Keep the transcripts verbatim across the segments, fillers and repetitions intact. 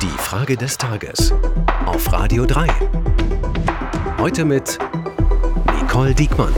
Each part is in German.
Die Frage des Tages auf Radio drei. Heute mit Nicole Diekmann.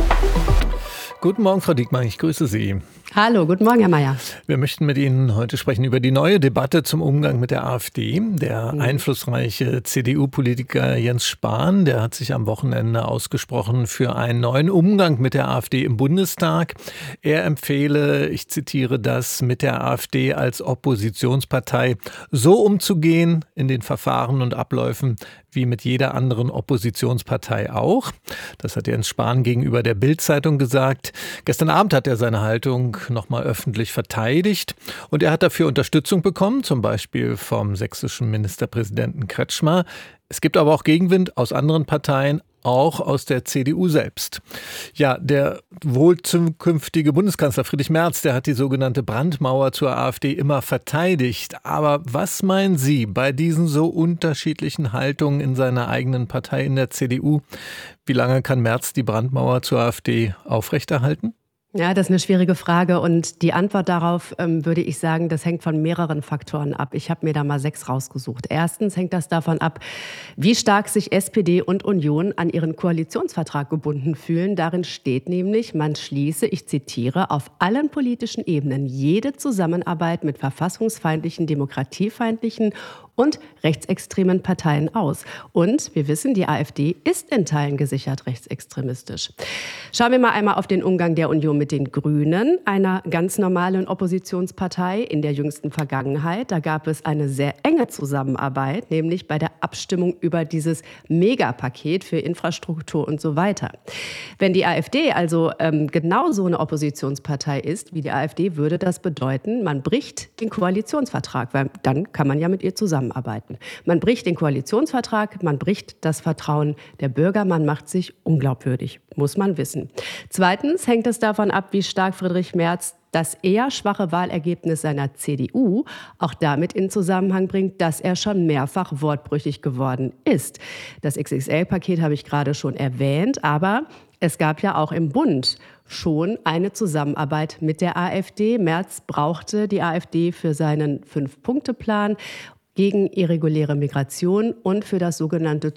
Guten Morgen, Frau Diekmann, ich grüße Sie. Hallo, guten Morgen, Herr Mayer. Wir möchten mit Ihnen heute sprechen über die neue Debatte zum Umgang mit der AfD. Der mhm. einflussreiche C D U-Politiker Jens Spahn, der hat sich am Wochenende ausgesprochen für einen neuen Umgang mit der AfD im Bundestag. Er empfehle, ich zitiere das, mit der AfD als Oppositionspartei so umzugehen in den Verfahren und Abläufen wie mit jeder anderen Oppositionspartei auch. Das hat Jens Spahn gegenüber der Bild-Zeitung gesagt. Gestern Abend hat er seine Haltung nochmal öffentlich verteidigt und er hat dafür Unterstützung bekommen, zum Beispiel vom sächsischen Ministerpräsidenten Kretschmer. Es gibt aber auch Gegenwind aus anderen Parteien, auch aus der C D U selbst. Ja, der wohl zukünftige Bundeskanzler Friedrich Merz, der hat die sogenannte Brandmauer zur AfD immer verteidigt. Aber was meinen Sie bei diesen so unterschiedlichen Haltungen in seiner eigenen Partei, in der C D U? Wie lange kann Merz die Brandmauer zur AfD aufrechterhalten? Ja, das ist eine schwierige Frage und die Antwort darauf, ähm, würde ich sagen, das hängt von mehreren Faktoren ab. Ich habe mir da mal sechs rausgesucht. Erstens hängt das davon ab, wie stark sich S P D und Union an ihren Koalitionsvertrag gebunden fühlen. Darin steht nämlich, man schließe, ich zitiere, auf allen politischen Ebenen jede Zusammenarbeit mit verfassungsfeindlichen, demokratiefeindlichen und rechtsextremen Parteien aus. Und wir wissen, die AfD ist in Teilen gesichert rechtsextremistisch. Schauen wir mal einmal auf den Umgang der Union mit den Grünen, einer ganz normalen Oppositionspartei in der jüngsten Vergangenheit. Da gab es eine sehr enge Zusammenarbeit, nämlich bei der Abstimmung über dieses Megapaket für Infrastruktur und so weiter. Wenn die AfD also ähm, genauso eine Oppositionspartei ist wie die AfD, würde das bedeuten, man bricht den Koalitionsvertrag, weil dann kann man ja mit ihr zusammenarbeiten. Man bricht den Koalitionsvertrag, man bricht das Vertrauen der Bürger, man macht sich unglaubwürdig, muss man wissen. Zweitens hängt es davon ab, wie stark Friedrich Merz das eher schwache Wahlergebnis seiner C D U auch damit in Zusammenhang bringt, dass er schon mehrfach wortbrüchig geworden ist. Das X X L-Paket habe ich gerade schon erwähnt, aber es gab ja auch im Bund schon eine Zusammenarbeit mit der AfD. Merz brauchte die AfD für seinen Fünf-Punkte-Plan gegen irreguläre Migration und für das sogenannte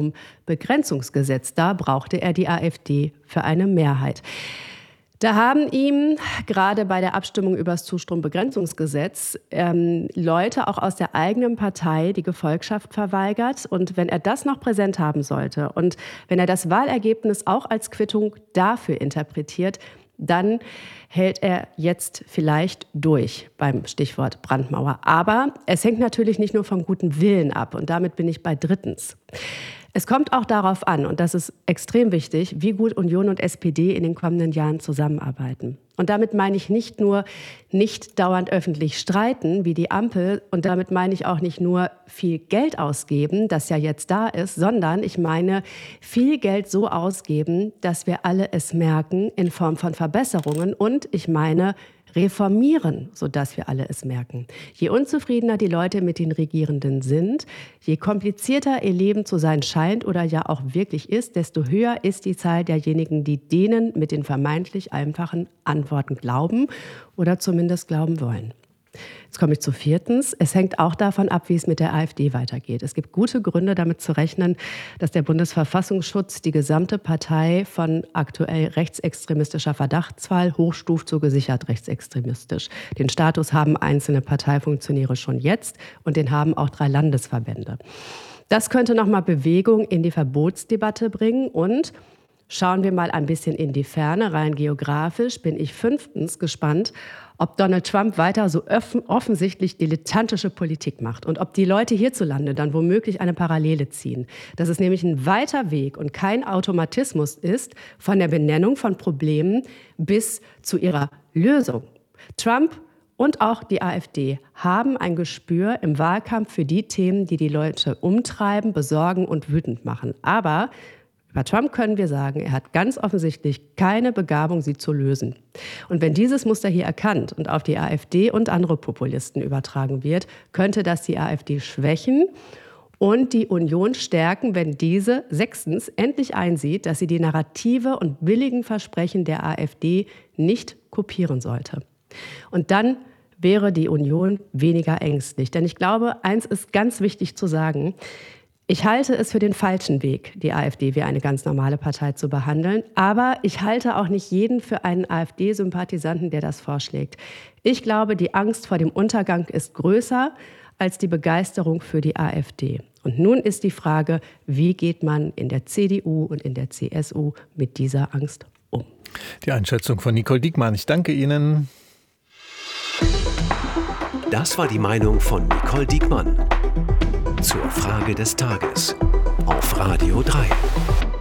Zustrombegrenzungsgesetz. Da brauchte er die AfD für eine Mehrheit. Da haben ihm gerade bei der Abstimmung über das Zustrombegrenzungsgesetz ähm, Leute auch aus der eigenen Partei die Gefolgschaft verweigert. Und wenn er das noch präsent haben sollte und wenn er das Wahlergebnis auch als Quittung dafür interpretiert, dann hält er jetzt vielleicht durch beim Stichwort Brandmauer. Aber es hängt natürlich nicht nur vom guten Willen ab. Und damit bin ich bei drittens. Es kommt auch darauf an, und das ist extrem wichtig, wie gut Union und S P D in den kommenden Jahren zusammenarbeiten. Und damit meine ich nicht nur nicht dauernd öffentlich streiten, wie die Ampel, und damit meine ich auch nicht nur viel Geld ausgeben, das ja jetzt da ist, sondern ich meine viel Geld so ausgeben, dass wir alle es merken in Form von Verbesserungen, und ich meine reformieren, sodass wir alle es merken. Je unzufriedener die Leute mit den Regierenden sind, je komplizierter ihr Leben zu sein scheint oder ja auch wirklich ist, desto höher ist die Zahl derjenigen, die denen mit den vermeintlich einfachen Antworten glauben oder zumindest glauben wollen. Jetzt komme ich zu viertens. Es hängt auch davon ab, wie es mit der AfD weitergeht. Es gibt gute Gründe, damit zu rechnen, dass der Bundesverfassungsschutz die gesamte Partei von aktuell rechtsextremistischer Verdachtsfall hochstuft zu gesichert rechtsextremistisch. Den Status haben einzelne Parteifunktionäre schon jetzt und den haben auch drei Landesverbände. Das könnte nochmal Bewegung in die Verbotsdebatte bringen und schauen wir mal ein bisschen in die Ferne, rein geografisch bin ich fünftens gespannt, ob Donald Trump weiter so offensichtlich dilettantische Politik macht und ob die Leute hierzulande dann womöglich eine Parallele ziehen. Dass es nämlich ein weiter Weg und kein Automatismus ist von der Benennung von Problemen bis zu ihrer Lösung. Trump und auch die AfD haben ein Gespür im Wahlkampf für die Themen, die die Leute umtreiben, besorgen und wütend machen. Aber bei Trump können wir sagen, er hat ganz offensichtlich keine Begabung, sie zu lösen. Und wenn dieses Muster hier erkannt und auf die AfD und andere Populisten übertragen wird, könnte das die AfD schwächen und die Union stärken, wenn diese sechstens endlich einsieht, dass sie die Narrative und billigen Versprechen der AfD nicht kopieren sollte. Und dann wäre die Union weniger ängstlich. Denn ich glaube, eins ist ganz wichtig zu sagen. Ich halte es für den falschen Weg, die AfD wie eine ganz normale Partei zu behandeln. Aber ich halte auch nicht jeden für einen AfD-Sympathisanten, der das vorschlägt. Ich glaube, die Angst vor dem Untergang ist größer als die Begeisterung für die AfD. Und nun ist die Frage, wie geht man in der C D U und in der C S U mit dieser Angst um? Die Einschätzung von Nicole Diekmann. Ich danke Ihnen. Das war die Meinung von Nicole Diekmann zur Frage des Tages auf Radio drei.